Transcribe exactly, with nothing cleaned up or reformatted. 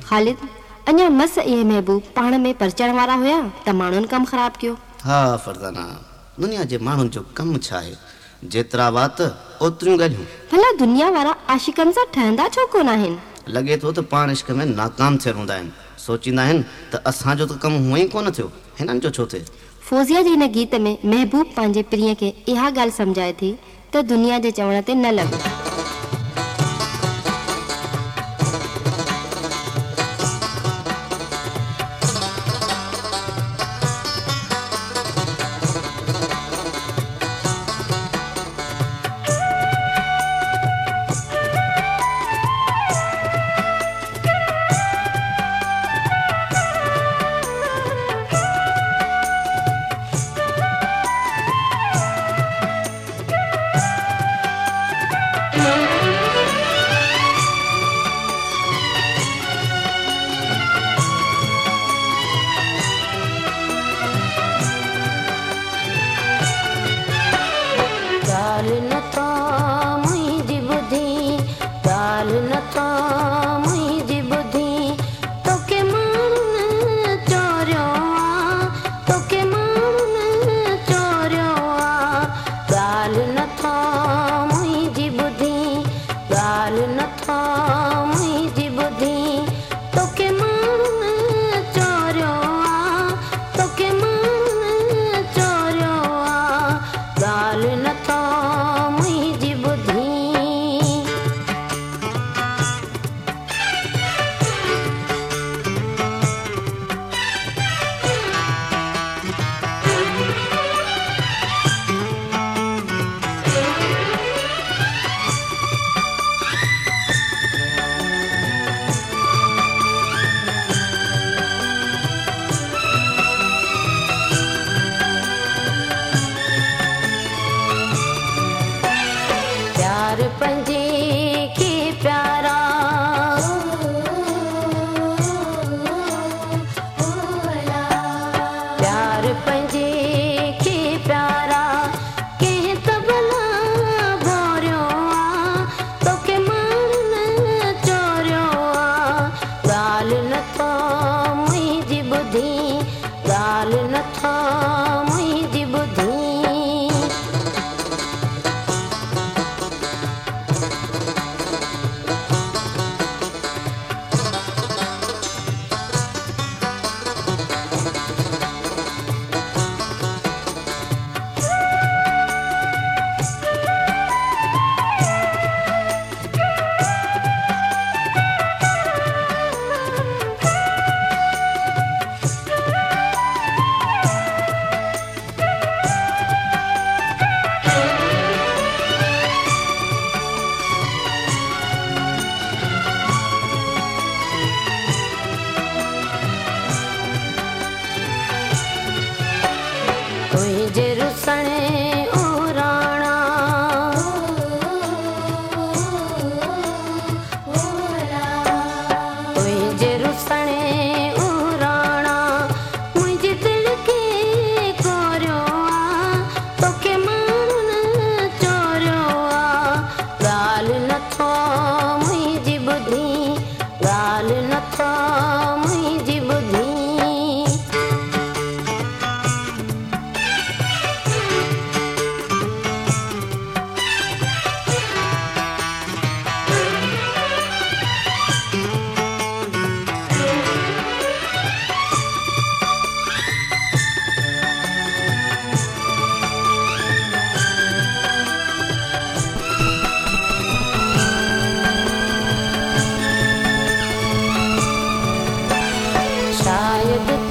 ख़ालिद अञा मस इहे महबूब पाण में परचण वारा हुया त माण्हुनि कमु ख़राबु कयो। हा फरज़ाना, दुनिया जे माण्हुनि जो कमु छा आहे, जेतिरा वात ओतिरियूं ॻाल्हियूं। भला दुनिया वारा आशिकनि सां ठहंदा छो कोन आहिनि? लॻे थो त पाण इश्क में नाकाम थियल हूंदा आहिनि, सोचींदा आहिनि त असांजो त कमु हूअं ई कोन थियो, हिननि जो छो थिए। फौज़िया जे हिन गीत में महबूब पंहिंजे प्रिय खे इहा ॻाल्हि सम्झाए थी त दुनिया जे चवण ते न लॻो। शायद